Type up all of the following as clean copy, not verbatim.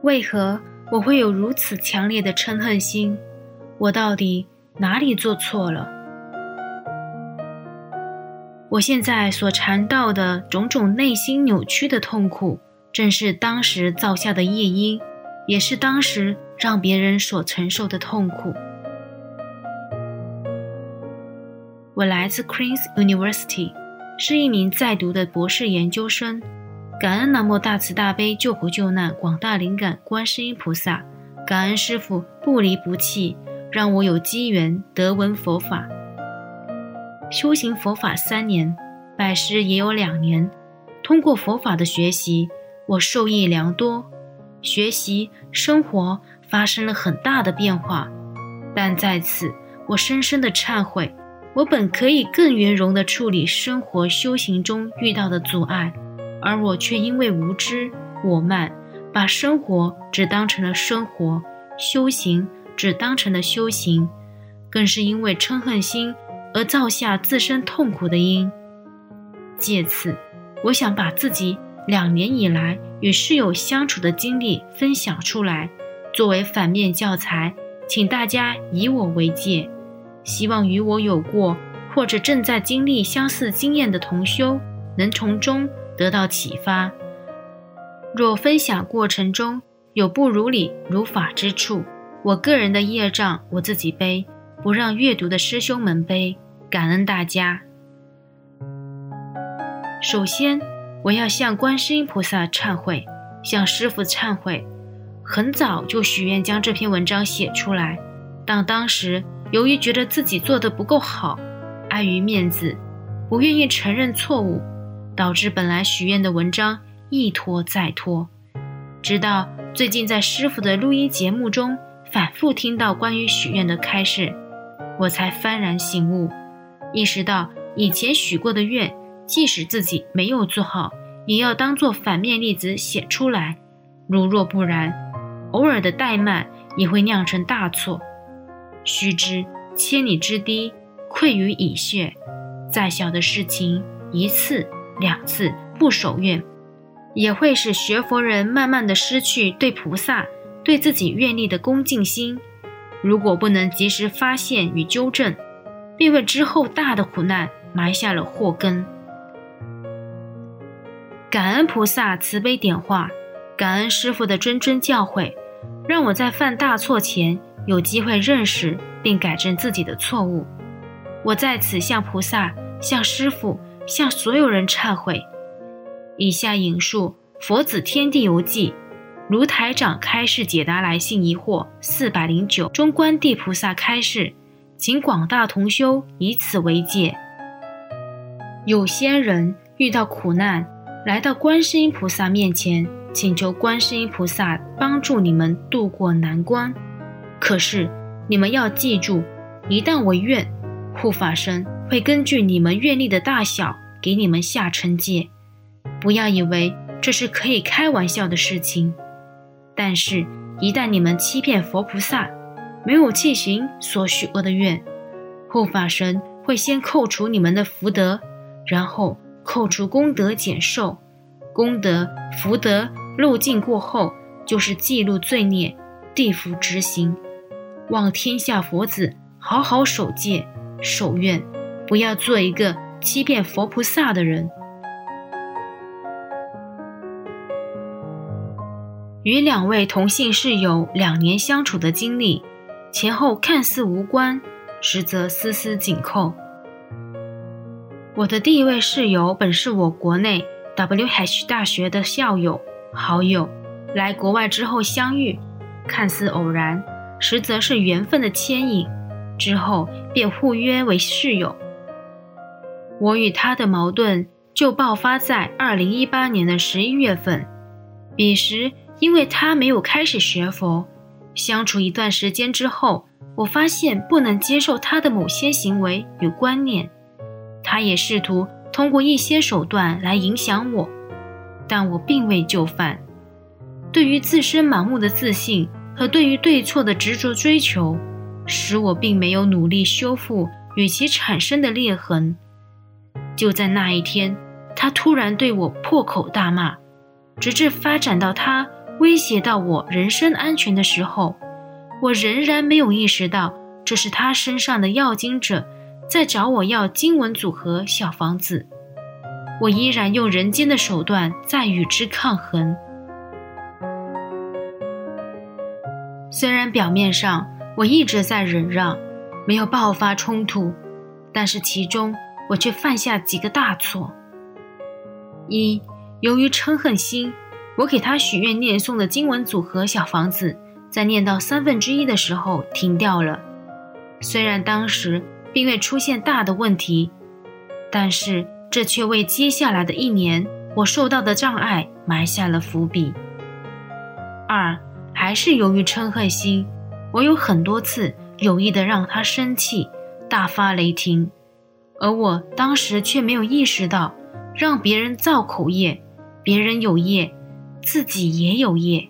为何我会有如此强烈的嗔恨心？我到底哪里做错了？我现在所尝到的种种内心扭曲的痛苦，正是当时造下的业因，也是当时让别人所承受的痛苦。我来自 Queen's University， 是一名在读的博士研究生。感恩南无大慈大悲救苦救难广大灵感观世音菩萨，感恩师父不离不弃，让我有机缘得闻佛法。修行佛法3年，拜师也有2年。通过佛法的学习，我受益良多，学习生活发生了很大的变化。但在此，我深深的忏悔，我本可以更圆融地处理生活修行中遇到的阻碍，而我却因为无知我慢，把生活只当成了生活，修行只当成了修行，更是因为嗔恨心而造下自身痛苦的因。借此，我想把自己2年以来与室友相处的经历分享出来，作为反面教材，请大家以我为戒。希望与我有过或者正在经历相似经验的同修能从中得到启发。若分享过程中有不如理如法之处，我个人的业障我自己背，不让阅读的师兄们背，感恩大家。首先，我要向观世音菩萨忏悔，向师父忏悔。很早就许愿将这篇文章写出来，但当时由于觉得自己做得不够好，碍于面子，不愿意承认错误，导致本来许愿的文章一拖再拖。直到最近在师父的录音节目中反复听到关于许愿的开示，我才幡然醒悟，意识到以前许过的愿，即使自己没有做好，也要当作反面例子写出来，如若不然，偶尔的怠慢也会酿成大错。须知千里之堤溃于蚁穴，再小的事情1次2次不守愿，也会使学佛人慢慢地失去对菩萨对自己愿力的恭敬心。如果不能及时发现与纠正，便为之后大的苦难埋下了祸根。感恩菩萨慈悲点化，感恩师父的谆谆教诲，让我在犯大错前有机会认识并改正自己的错误。我在此向菩萨、向师父、向所有人忏悔。以下引述佛子天地游记卢台长开示解答来信疑惑409中观地菩萨开示，请广大同修以此为戒。有些人遇到苦难，来到观世音菩萨面前，请求观世音菩萨帮助你们渡过难关。可是你们要记住，一旦违愿，护法神会根据你们愿力的大小给你们下惩戒。不要以为这是可以开玩笑的事情，但是一旦你们欺骗佛菩萨，没有弃行所许过的愿，护法神会先扣除你们的福德，然后扣除功德减寿，功德福德漏尽过后，就是记录罪孽，地府执行。望天下佛子好好守戒守愿，不要做一个欺骗佛菩萨的人。与2位同姓室友2年相处的经历，前后看似无关，实则丝丝紧扣。我的第一位室友本是我国内 WH 大学的校友好友，来国外之后相遇，看似偶然，实则是缘分的牵引，之后便互约为室友。我与他的矛盾就爆发在2018年的11月份，彼时因为他没有开始学佛，相处一段时间之后，我发现不能接受他的某些行为与观念，他也试图通过一些手段来影响我，但我并未就范。对于自身盲目的自信和对于对错的执着追求，使我并没有努力修复与其产生的裂痕。就在那一天，他突然对我破口大骂，直至发展到他威胁到我人身安全的时候，我仍然没有意识到这是他身上的要经者在找我要经文组合小房子。我依然用人间的手段在与之抗衡。虽然表面上我一直在忍让，没有爆发冲突，但是其中我却犯下几个大错。一，由于嗔恨心，我给他许愿念诵的经文组合小房子在念到1/3的时候停掉了。虽然当时并未出现大的问题，但是这却为接下来的1年我受到的障碍埋下了伏笔。二，还是由于嗔恨心，我有很多次有意的让他生气，大发雷霆，而我当时却没有意识到，让别人造口业，别人有业，自己也有业。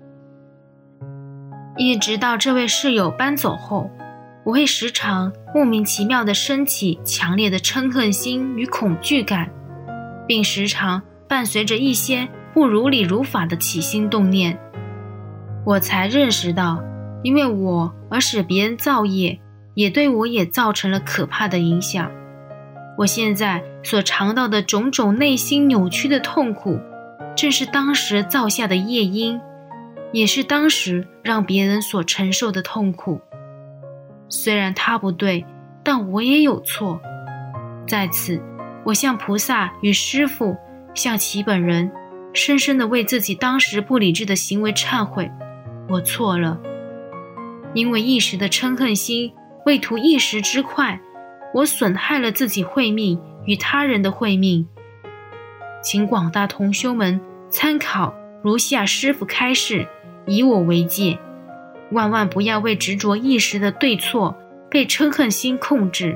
一直到这位室友搬走后，我会时常莫名其妙地升起强烈的嗔恨心与恐惧感，并时常伴随着一些不如理如法的起心动念。我才认识到，因为我而使别人造业，也对我也造成了可怕的影响。我现在所尝到的种种内心扭曲的痛苦，正是当时造下的业因，也是当时让别人所承受的痛苦。虽然他不对，但我也有错。在此，我向菩萨与师父，向其本人，深深地为自己当时不理智的行为忏悔。我错了，因为一时的嗔恨心，为图一时之快，我损害了自己慧命与他人的慧命。请广大同修们参考如下师父开示，以我为戒，万万不要为执着一时的对错被嗔恨心控制。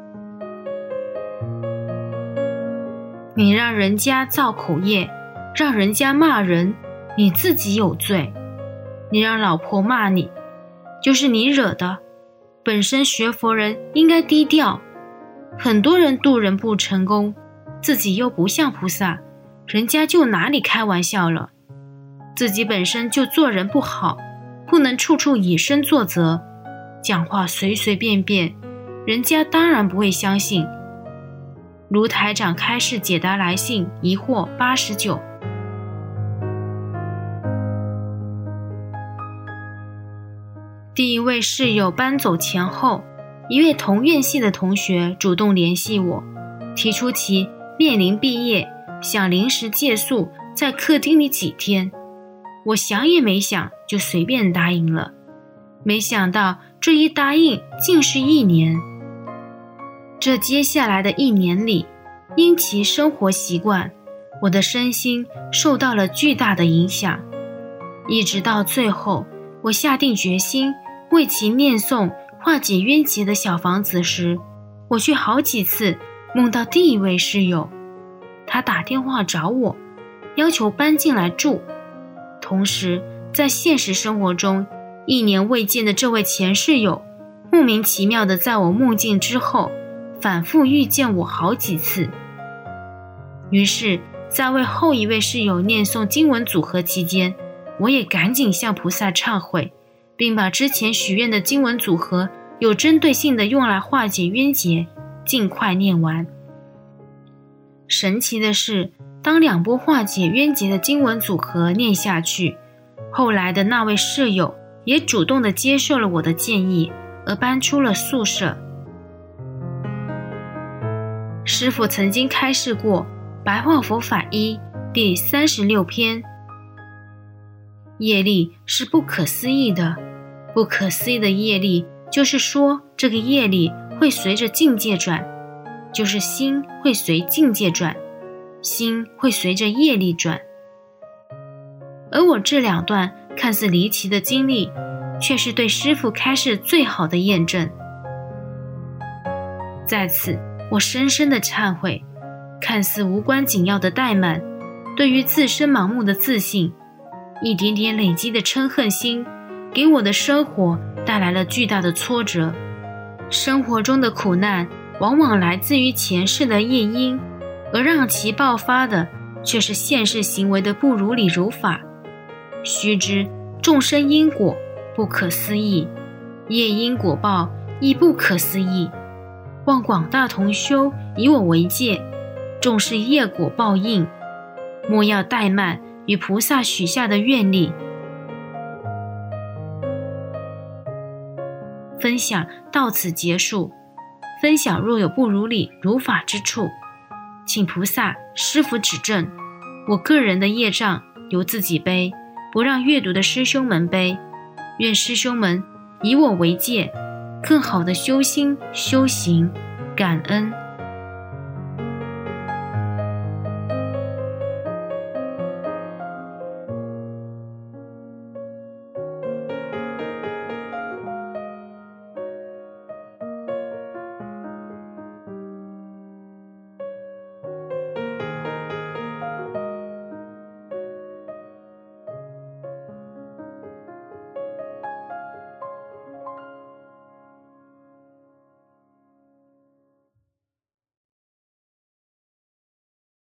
你让人家造口业，让人家骂人，你自己有罪。你让老婆骂你，就是你惹的。本身学佛人应该低调，很多人度人不成功，自己又不像菩萨，人家就拿你开玩笑了。自己本身就做人不好，不能处处以身作则，讲话随随便便，人家当然不会相信。如台长开示解答来信疑惑89。第一位室友搬走前后，一位同院系的同学主动联系我，提出其面临毕业，想临时借宿在客厅里几天。我想也没想就随便答应了，没想到这一答应竟是1年。这接下来的1年里，因其生活习惯，我的身心受到了巨大的影响。一直到最后，我下定决心为其念诵化解冤结的小房子时，我却好几次梦到第一位室友，他打电话找我，要求搬进来住。同时在现实生活中，1年未见的这位前室友，莫名其妙地在我梦境之后反复遇见我好几次。于是在为后一位室友念诵经文组合期间，我也赶紧向菩萨忏悔，并把之前许愿的经文组合有针对性的用来化解冤结，尽快念完。神奇的是，当2波化解冤结的经文组合念下去，后来的那位室友也主动地接受了我的建议，而搬出了宿舍。师父曾经开示过白话佛法1第36篇，业力是不可思议的。不可思议的业力，就是说这个业力会随着境界转，就是心会随境界转，心会随着业力转。而我这2段看似离奇的经历，却是对师父开示最好的验证。在此，我深深的忏悔，看似无关紧要的怠慢，对于自身盲目的自信，一点点累积的嗔恨心，给我的生活带来了巨大的挫折。生活中的苦难往往来自于前世的业因，而让其爆发的却是现世行为的不如理如法。 须知众生因果不可思议，业因果报亦不可思议。望广大同修以我为戒，重视业果报应，莫要怠慢与菩萨许下的愿力。分享到此结束。分享若有不如理如法之处，请菩萨师父指正。我个人的业障由自己背，不让阅读的师兄们背。愿师兄们以我为戒，更好的修心修行，感恩。